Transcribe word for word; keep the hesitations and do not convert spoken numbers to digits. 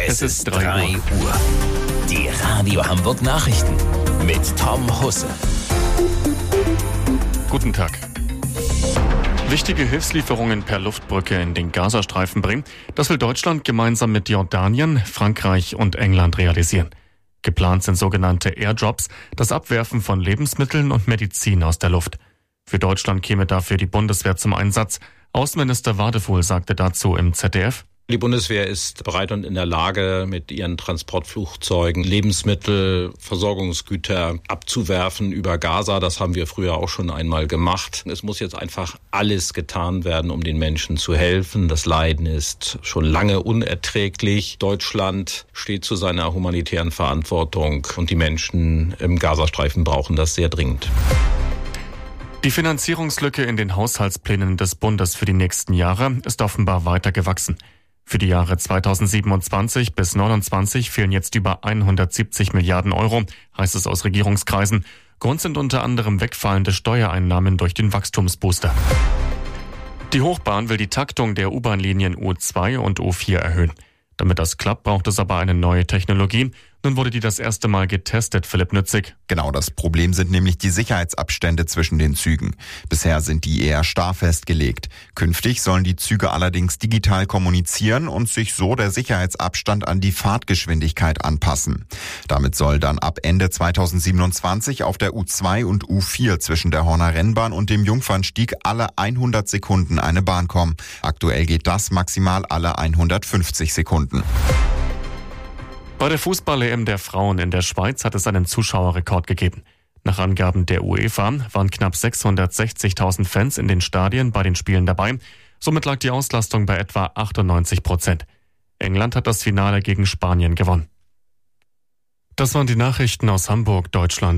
Es ist drei Uhr. Die Radio Hamburg Nachrichten mit Tom Husse. Guten Tag. Wichtige Hilfslieferungen per Luftbrücke in den Gazastreifen bringen, das will Deutschland gemeinsam mit Jordanien, Frankreich und England realisieren. Geplant sind sogenannte Airdrops, das Abwerfen von Lebensmitteln und Medizin aus der Luft. Für Deutschland käme dafür die Bundeswehr zum Einsatz. Außenminister Wadefuhl sagte dazu im Z D F: Die Bundeswehr ist bereit und in der Lage, mit ihren Transportflugzeugen Lebensmittel, Versorgungsgüter abzuwerfen über Gaza. Das haben wir früher auch schon einmal gemacht. Es muss jetzt einfach alles getan werden, um den Menschen zu helfen. Das Leiden ist schon lange unerträglich. Deutschland steht zu seiner humanitären Verantwortung und die Menschen im Gazastreifen brauchen das sehr dringend. Die Finanzierungslücke in den Haushaltsplänen des Bundes für die nächsten Jahre ist offenbar weiter gewachsen. Für die Jahre zweitausendsiebenundzwanzig bis neunundzwanzig fehlen jetzt über hundertsiebzig Milliarden Euro, heißt es aus Regierungskreisen. Grund sind unter anderem wegfallende Steuereinnahmen durch den Wachstumsbooster. Die Hochbahn will die Taktung der U-Bahn-Linien U zwei und U vier erhöhen. Damit das klappt, braucht es aber eine neue Technologie. Nun wurde die das erste Mal getestet, Philipp Nützig. Genau, das Problem sind nämlich die Sicherheitsabstände zwischen den Zügen. Bisher sind die eher starr festgelegt. Künftig sollen die Züge allerdings digital kommunizieren und sich so der Sicherheitsabstand an die Fahrtgeschwindigkeit anpassen. Damit soll dann ab Ende zweitausendsiebenundzwanzig auf der U zwei und U vier zwischen der Horner Rennbahn und dem Jungfernstieg alle hundert Sekunden eine Bahn kommen. Aktuell geht das maximal alle hundertfünfzig Sekunden. Bei der Fußball-E M der Frauen in der Schweiz hat es einen Zuschauerrekord gegeben. Nach Angaben der UEFA waren knapp sechshundertsechzigtausend Fans in den Stadien bei den Spielen dabei. Somit lag die Auslastung bei etwa achtundneunzig Prozent. England hat das Finale gegen Spanien gewonnen. Das waren die Nachrichten aus Hamburg, Deutschland.